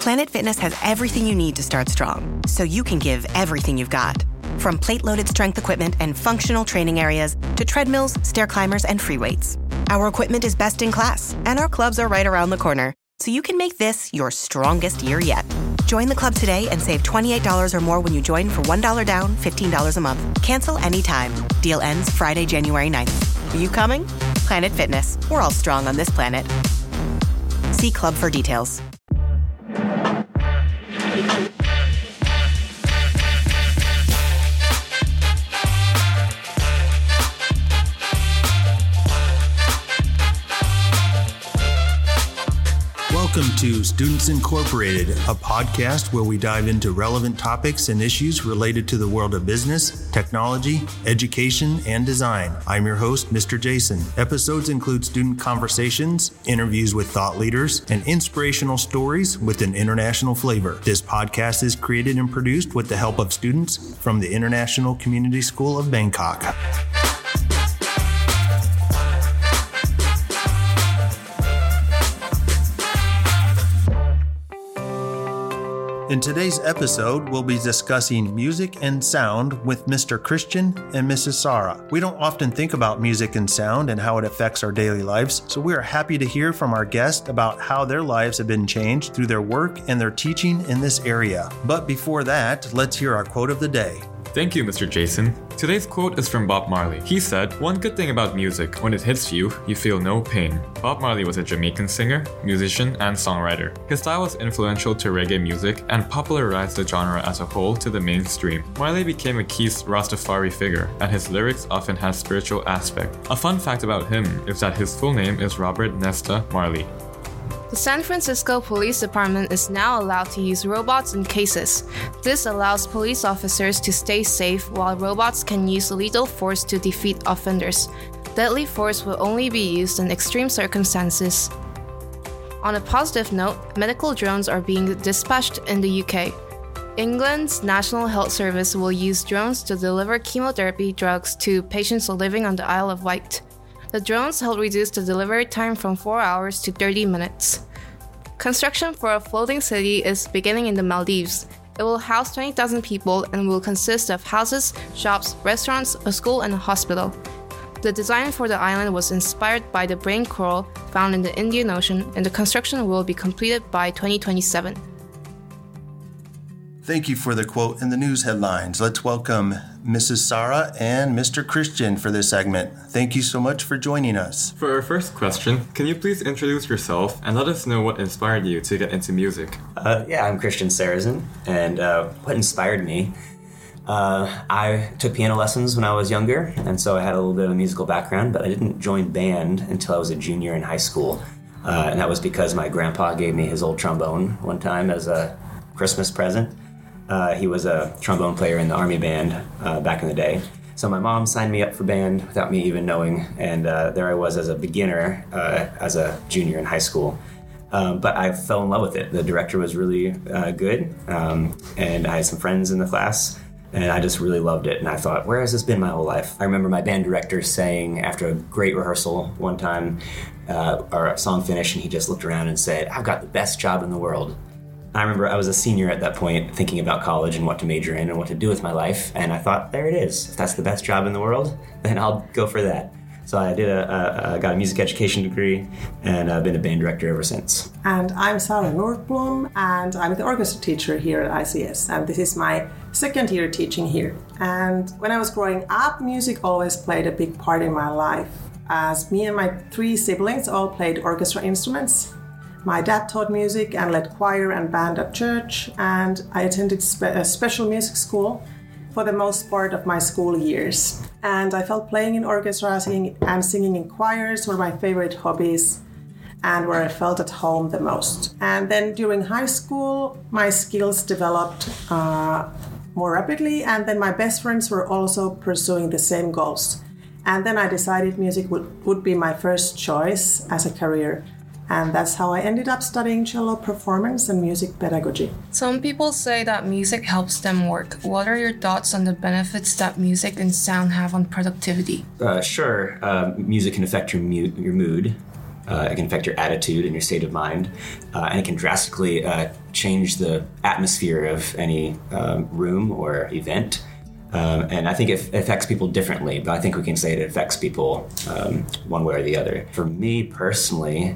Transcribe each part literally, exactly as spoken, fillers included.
Planet Fitness has everything you need to start strong, so you can give everything you've got. From plate-loaded strength equipment and functional training areas to treadmills, stair climbers, and free weights. Our equipment is best in class, and our clubs are right around the corner, so you can make this your strongest year yet. Join the club today and save twenty-eight dollars or more when you join for one dollar down, fifteen dollars a month. Cancel anytime. Deal ends Friday, January ninth. Are you coming? Planet Fitness. We're all strong on this planet. See club for details. Welcome to Students Incorporated, a podcast where we dive into relevant topics and issues related to the world of business, technology, education, and design. I'm your host, Mister Jason. Episodes include student conversations, interviews with thought leaders, and inspirational stories with an international flavor. This podcast is created and produced with the help of students from the International Community School of Bangkok. In today's episode, we'll be discussing music and sound with Mister Christian and Missus Sarah. We don't often think about music and sound and how it affects our daily lives, so we are happy to hear from our guest about how their lives have been changed through their work and their teaching in this area. But before that, let's hear our quote of the day. Thank you, Mister Jason. Today's quote is from Bob Marley. He said, "One good thing about music, when it hits you, you feel no pain." Bob Marley was a Jamaican singer, musician, and songwriter. His style was influential to reggae music and popularized the genre as a whole to the mainstream. Marley became a key Rastafari figure, and his lyrics often had spiritual aspect. A fun fact about him is that his full name is Robert Nesta Marley. The San Francisco Police Department is now allowed to use robots in cases. This allows police officers to stay safe while robots can use lethal force to defeat offenders. Deadly force will only be used in extreme circumstances. On a positive note, medical drones are being dispatched in the U K. England's National Health Service will use drones to deliver chemotherapy drugs to patients living on the Isle of Wight. The drones help reduce the delivery time from four hours to thirty minutes. Construction for a floating city is beginning in the Maldives. It will house twenty thousand people and will consist of houses, shops, restaurants, a school, and a hospital. The design for the island was inspired by the brain coral found in the Indian Ocean, and the construction will be completed by twenty twenty-seven. Thank you for the quote and the news headlines. Let's welcome Missus Sarah and Mister Christian for this segment. Thank you so much for joining us. For our first question, can you please introduce yourself and let us know what inspired you to get into music? Uh, yeah, I'm Christian Sarrazin, and uh, what inspired me? Uh, I took piano lessons when I was younger, and so I had a little bit of a musical background, but I didn't join band until I was a junior in high school. Uh, and that was because my grandpa gave me his old trombone one time as a Christmas present. Uh, he was a trombone player in the Army band uh, back in the day. So my mom signed me up for band without me even knowing, and uh, there I was as a beginner, uh, as a junior in high school. Um, but I fell in love with it. The director was really uh, good, um, and I had some friends in the class, and I just really loved it. And I thought, where has this been my whole life? I remember my band director saying after a great rehearsal one time, uh, our song finished, and he just looked around and said, "I've got the best job in the world." I remember I was a senior at that point thinking about college and what to major in and what to do with my life. And I thought, there it is. If that's the best job in the world, then I'll go for that. So I did a, a, a got a music education degree, and I've been a band director ever since. And I'm Sarah Nordblom, and I'm the orchestra teacher here at I C S. And this is my second year teaching here. And when I was growing up, music always played a big part in my life, as me and my three siblings all played orchestra instruments. My dad taught music and led choir and band at church, and I attended spe- a special music school for the most part of my school years. And I felt playing in orchestra singing, and singing in choirs were my favorite hobbies and where I felt at home the most. And then during high school, my skills developed uh, more rapidly, and then my best friends were also pursuing the same goals. And then I decided music would, would be my first choice as a career. And that's how I ended up studying cello performance and music pedagogy. Some people say that music helps them work. What are your thoughts on the benefits that music and sound have on productivity? Uh, sure, uh, music can affect your, mu- your mood. Uh, it can affect your attitude and your state of mind, uh, and it can drastically uh, change the atmosphere of any um, room or event. Um, and I think it affects people differently, but I think we can say it affects people um, one way or the other. For me personally,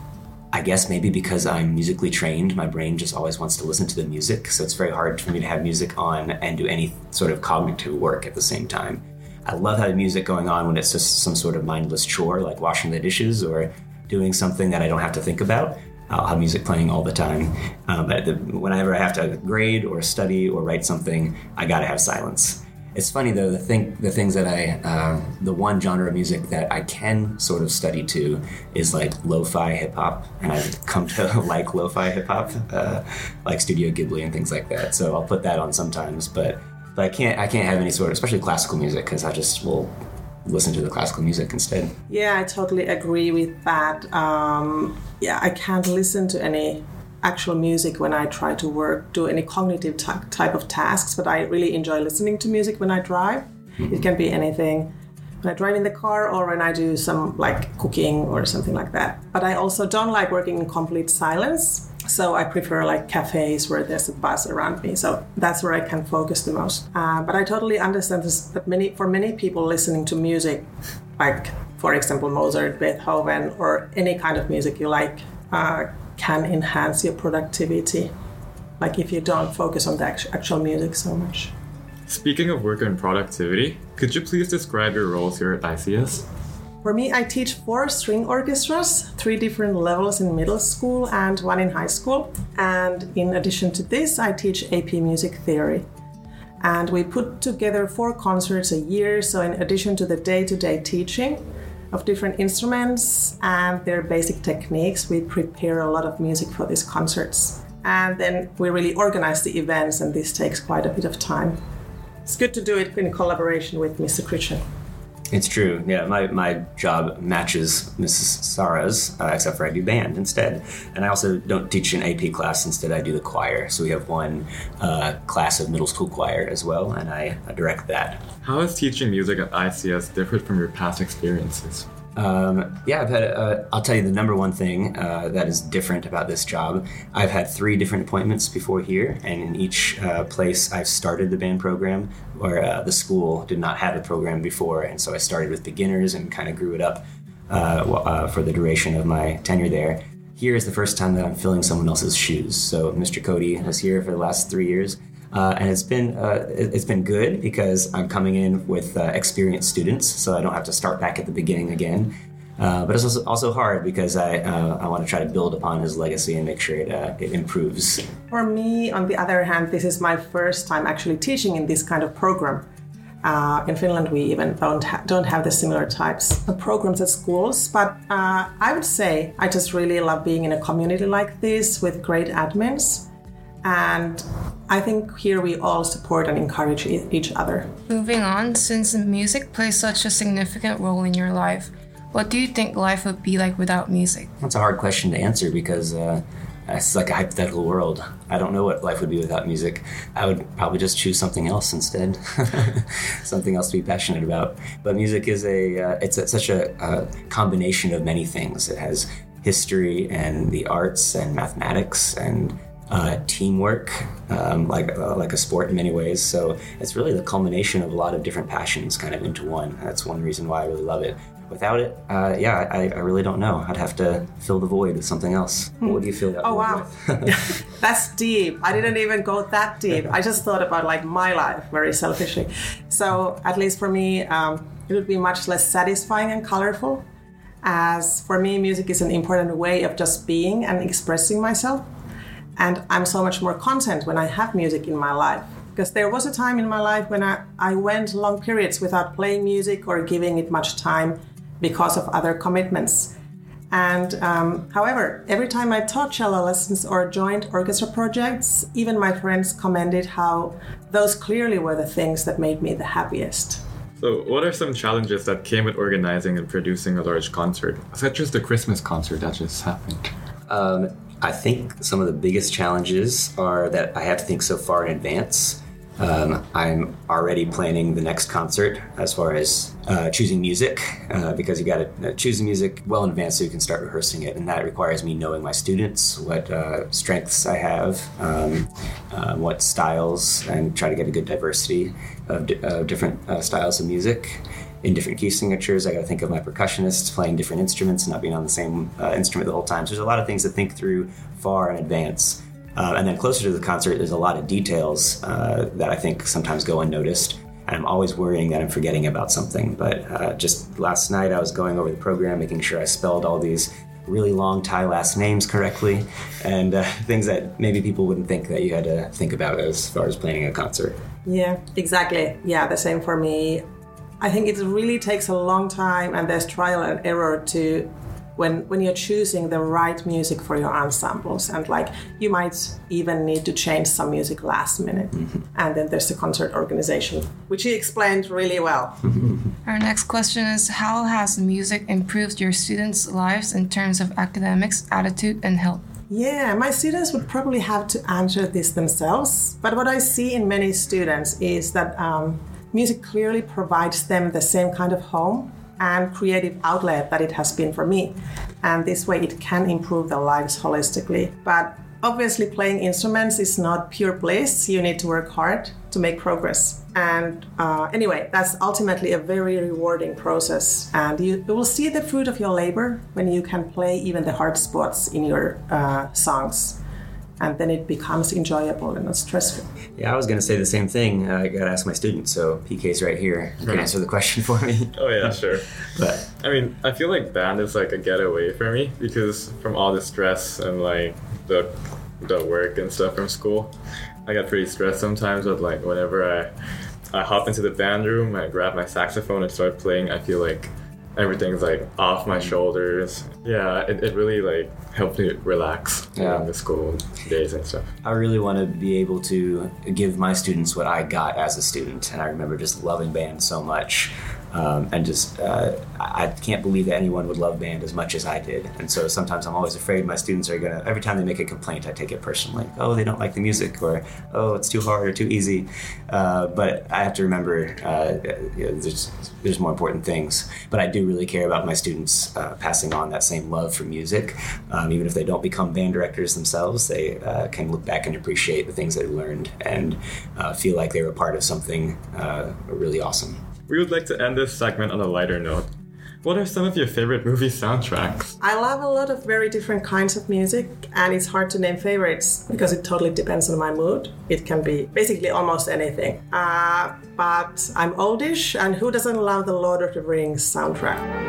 I guess maybe because I'm musically trained, my brain just always wants to listen to the music, so it's very hard for me to have music on and do any sort of cognitive work at the same time. I love having music going on when it's just some sort of mindless chore, like washing the dishes or doing something that I don't have to think about. I'll have music playing all the time. Um, but the, whenever I have to grade or study or write something, I gotta have silence. It's funny though, the thing, the things that I, uh, the one genre of music that I can sort of study to is like lo-fi hip hop, and I've come to like lo-fi hip hop, uh, like Studio Ghibli and things like that. So I'll put that on sometimes, but but I can't I can't have any sort of, especially classical music, because I just will listen to the classical music instead. Yeah, I totally agree with that. Um, yeah, I can't listen to any actual music when I try to work, do any cognitive t- type of tasks, but I really enjoy listening to music when I drive. Mm-hmm. It can be anything. When I drive in the car or when I do some like cooking or something like that. But I also don't like working in complete silence. So I prefer like cafes where there's a buzz around me. So that's where I can focus the most. Uh, but I totally understand this, that many for many people listening to music, like for example Mozart, Beethoven, or any kind of music you like, uh, can enhance your productivity, like if you don't focus on the actual music so much. Speaking of work and productivity, could you please describe your roles here at I C S? For me, I teach four string orchestras, three different levels in middle school and one in high school. And in addition to this, I teach A P Music Theory. And we put together four concerts a year, so in addition to the day-to-day teaching of different instruments and their basic techniques, we prepare a lot of music for these concerts. And then we really organize the events, and this takes quite a bit of time. It's good to do it in collaboration with Mister Christian. It's true. Yeah, my, my job matches Missus Sarah's, uh, except for I do band instead. And I also don't teach an A P class. Instead, I do the choir. So we have one uh, class of middle school choir as well, and I, I direct that. How is teaching music at I C S different from your past experiences? Um, yeah, I've had, uh, I'll tell you the number one thing uh, that is different about this job. I've had three different appointments before here, and in each uh, place I've started the band program, where uh, the school did not have a program before, and so I started with beginners and kind of grew it up uh, uh, for the duration of my tenure there. Here is the first time that I'm filling someone else's shoes. So Mister Cody was here for the last three years. Uh, and it's been uh, it's been good because I'm coming in with uh, experienced students, so I don't have to start back at the beginning again. Uh, but it's also, also hard because I uh, I want to try to build upon his legacy and make sure it uh, it improves. For me, on the other hand, this is my first time actually teaching in this kind of program. Uh, in Finland, we even don't ha- don't have the similar types of programs at schools. But uh, I would say I just really love being in a community like this with great admins. And I think here we all support and encourage e- each other. Moving on, since music plays such a significant role in your life, what do you think life would be like without music? That's a hard question to answer because uh, it's like a hypothetical world. I don't know what life would be without music. I would probably just choose something else instead, something else to be passionate about. But music is a uh, it's a, such a, a combination of many things. It has history and the arts and mathematics and Uh, teamwork, um, like uh, like a sport in many ways. So it's really the culmination of a lot of different passions kind of into one. That's one reason why I really love it. Without it, uh, yeah, I, I really don't know. I'd have to fill the void with something else. Hmm. What do you feel that Oh, wow. That's deep. I didn't even go that deep. I just thought about like my life very selfishly. So at least for me, um, it would be much less satisfying and colorful. As for me, music is an important way of just being and expressing myself. And I'm so much more content when I have music in my life. Because there was a time in my life when I, I went long periods without playing music or giving it much time because of other commitments. And um, however, every time I taught cello lessons or joined orchestra projects, even my friends commented how those clearly were the things that made me the happiest. So what are some challenges that came with organizing and producing a large concert, such as the Christmas concert that just happened? Um, I think some of the biggest challenges are that I have to think so far in advance. Um, I'm already planning the next concert as far as uh, choosing music, uh, because you got to choose the music well in advance so you can start rehearsing it, and that requires me knowing my students, what uh, strengths I have, um, uh, what styles, and try to get a good diversity of di- uh, different uh, styles of music. In different key signatures, I got to think of my percussionists playing different instruments and not being on the same uh, instrument the whole time. So there's a lot of things to think through far in advance. Uh, and then closer to the concert, there's a lot of details uh, that I think sometimes go unnoticed. And I'm always worrying that I'm forgetting about something. But uh, just last night, I was going over the program, making sure I spelled all these really long Thai last names correctly, and uh, things that maybe people wouldn't think that you had to think about as far as planning a concert. Yeah, exactly. Yeah, the same for me. I think it really takes a long time, and there's trial and error to when when you're choosing the right music for your ensembles, and like you might even need to change some music last minute. Mm-hmm. And then there's the concert organization, which he explained really well. Our next question is, how has music improved your students' lives in terms of academics, attitude, and health? Yeah, my students would probably have to answer this themselves, but what I see in many students is that um, music clearly provides them the same kind of home and creative outlet that it has been for me. And this way it can improve their lives holistically. But obviously playing instruments is not pure bliss. You need to work hard to make progress. And uh, anyway, that's ultimately a very rewarding process. And you, you will see the fruit of your labor when you can play even the hard spots in your uh, songs. And then it becomes enjoyable and not stressful. Yeah, I was going to say the same thing. Uh, I got to ask my students, so P K's right here. You can answer the question for me. Oh yeah, sure. But I mean, I feel like band is like a getaway for me, because from all the stress and like the the work and stuff from school, I get pretty stressed sometimes. But like whenever I I hop into the band room, I grab my saxophone and start playing, I feel like everything's like off my shoulders. Yeah, it, it really like helped me relax during yeah. the school days and stuff. I really want to be able to give my students what I got as a student, and I remember just loving band so much. Um, and just, uh, I can't believe that anyone would love band as much as I did. And so sometimes I'm always afraid my students are going to, every time they make a complaint, I take it personally. Oh, they don't like the music, or, oh, it's too hard or too easy. Uh, but I have to remember uh, you know, there's, there's more important things. But I do really care about my students uh, passing on that same love for music. Um, even if they don't become band directors themselves, they uh, can look back and appreciate the things they've learned and uh, feel like they were part of something uh, really awesome. We would like to end this segment on a lighter note. What are some of your favorite movie soundtracks? I love a lot of very different kinds of music, and it's hard to name favorites because it totally depends on my mood. It can be basically almost anything. Uh, but I'm oldish, and who doesn't love the Lord of the Rings soundtrack?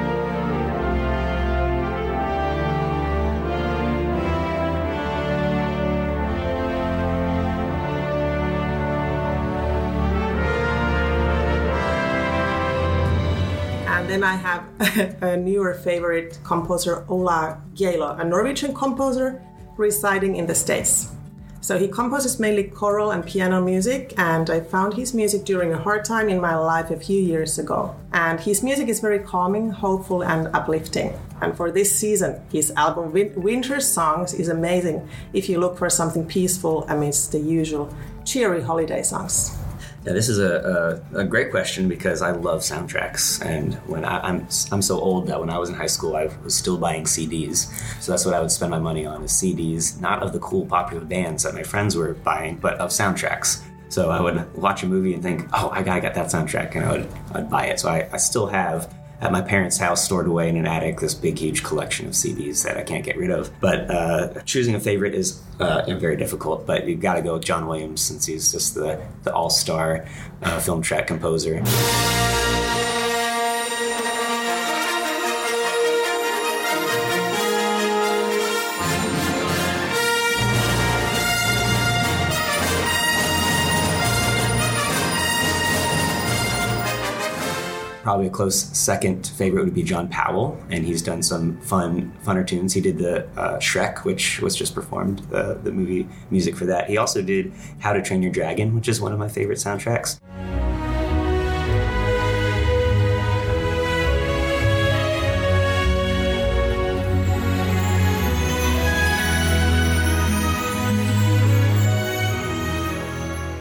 Then I have a newer favorite composer, Ola Gjeilo, a Norwegian composer residing in the States. So he composes mainly choral and piano music, and I found his music during a hard time in my life a few years ago. And his music is very calming, hopeful, and uplifting. And for this season, his album Winter Songs is amazing if you look for something peaceful amidst the usual cheery holiday songs. Yeah, this is a, a, a great question because I love soundtracks, and when I, I'm I'm so old that when I was in high school I was still buying C Ds, so that's what I would spend my money on, is C Ds, not of the cool popular bands that my friends were buying, but of soundtracks. So I would watch a movie and think, oh, I gotta get that soundtrack, and I would I'd buy it. So I, I still have at my parents' house stored away in an attic this big huge collection of C Ds that I can't get rid of. But uh, choosing a favorite is uh, very difficult, but you gotta go with John Williams since he's just the, the all-star uh, film track composer. Probably a close second favorite would be John Powell, and he's done some fun, funner tunes. He did the uh, Shrek, which was just performed, the, the movie music for that. He also did How to Train Your Dragon, which is one of my favorite soundtracks.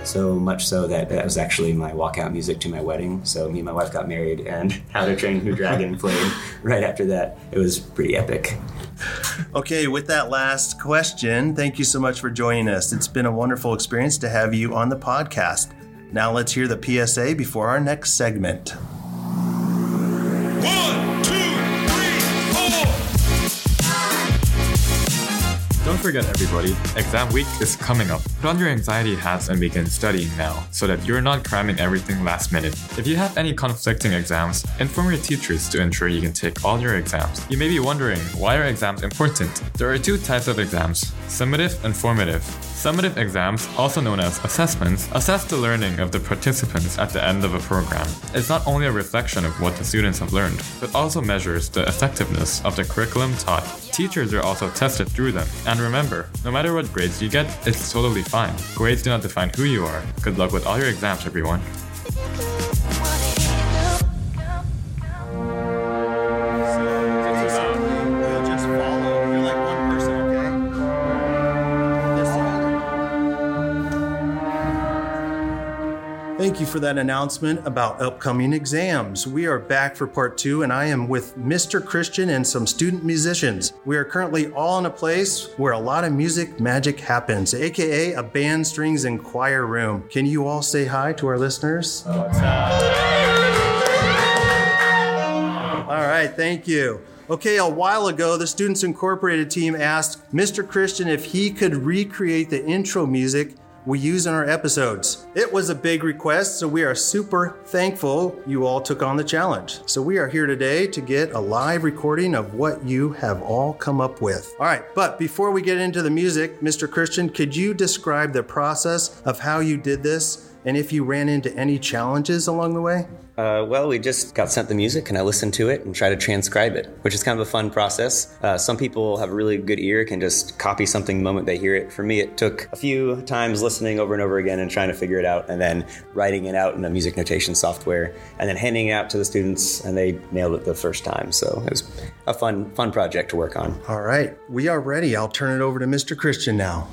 So much so that that was actually my walkout music to my wedding. So me and my wife got married, and How to Train Your Dragon played right after that. It was pretty epic. Okay, with that last question, thank you so much for joining us. It's been a wonderful experience to have you on the podcast. Now let's hear the P S A before our next segment. One, two, three, four. Don't forget, everybody, exam week is coming up. Put on your anxiety hats and begin studying now, so that you're not cramming everything last minute. If you have any conflicting exams, inform your teachers to ensure you can take all your exams. You may be wondering, why are exams important? There are two types of exams, summative and formative. Summative exams, also known as assessments, assess the learning of the participants at the end of a program. It's not only a reflection of what the students have learned, but also measures the effectiveness of the curriculum taught. Teachers are also tested through them. And remember, no matter what grades you get, it's totally fine. Grades do not define who you are. Good luck with all your exams, everyone. Thank you for that announcement about upcoming exams. We are back for part two, and I am with Mister Christian and some student musicians. We are currently all in a place where a lot of music magic happens, aka a band, strings, and choir room. Can you all say hi to our listeners? What's up? All right, thank you. Okay, a while ago, the Students Incorporated team asked Mister Christian if he could recreate the intro music we use in our episodes. It was a big request, so we are super thankful you all took on the challenge. So we are here today to get a live recording of what you have all come up with. All right, but before we get into the music, Mister Christian, could you describe the process of how you did this and if you ran into any challenges along the way? Uh, well, we just got sent the music and I listened to it and try to transcribe it, which is kind of a fun process. Uh, some people have a really good ear, can just copy something the moment they hear it. For me, it took a few times listening over and over again and trying to figure it out, and then writing it out in a music notation software and then handing it out to the students, and they nailed it the first time. So it was a fun, fun project to work on. All right, we are ready. I'll turn it over to Mister Christian now.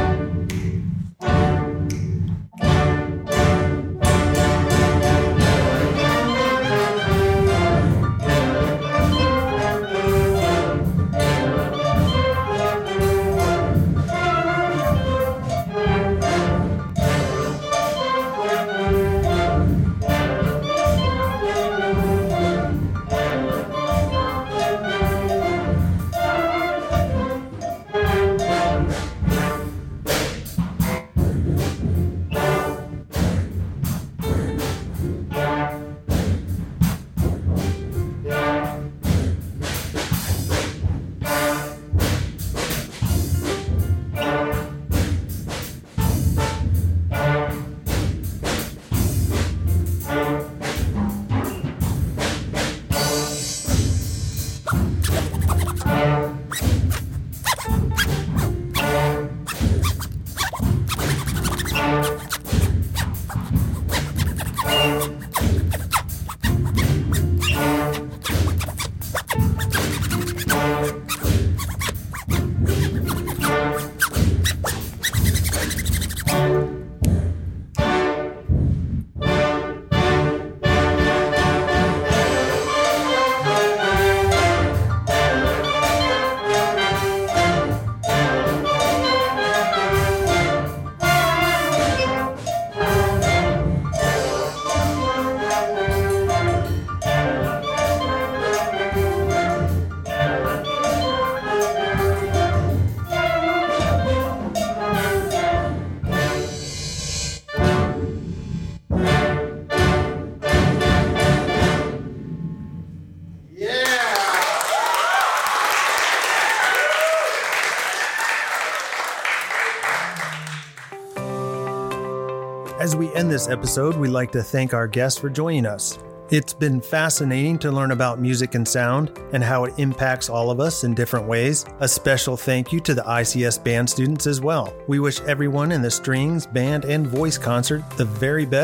As we end this episode, we'd like to thank our guests for joining us. It's been fascinating to learn about music and sound and how it impacts all of us in different ways. A special thank you to the I C S band students as well. We wish everyone in the strings, band, and voice concert the very best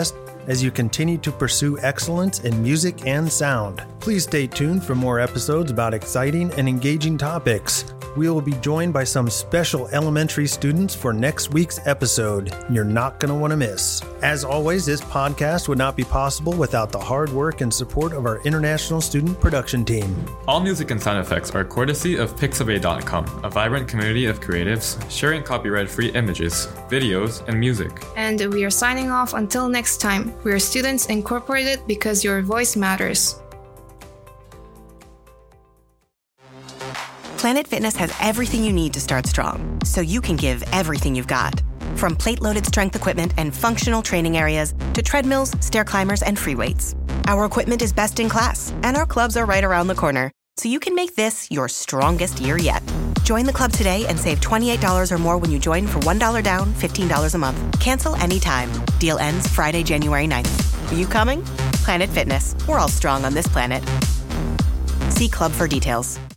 as you continue to pursue excellence in music and sound. Please stay tuned for more episodes about exciting and engaging topics. We will be joined by some special elementary students for next week's episode you're not going to want to miss. As always, this podcast would not be possible without the hard work and support of our international student production team. All music and sound effects are courtesy of Pixabay dot com, a vibrant community of creatives sharing copyright-free images, videos, and music. And we are signing off until next time. We are Students Incorporated because your voice matters. Planet Fitness has everything you need to start strong, so you can give everything you've got. From plate-loaded strength equipment and functional training areas to treadmills, stair climbers, and free weights. Our equipment is best in class, and our clubs are right around the corner, so you can make this your strongest year yet. Join the club today and save twenty-eight dollars or more when you join for one dollar down, fifteen dollars a month. Cancel anytime. Deal ends Friday, January ninth. Are you coming? Planet Fitness. We're all strong on this planet. See club for details.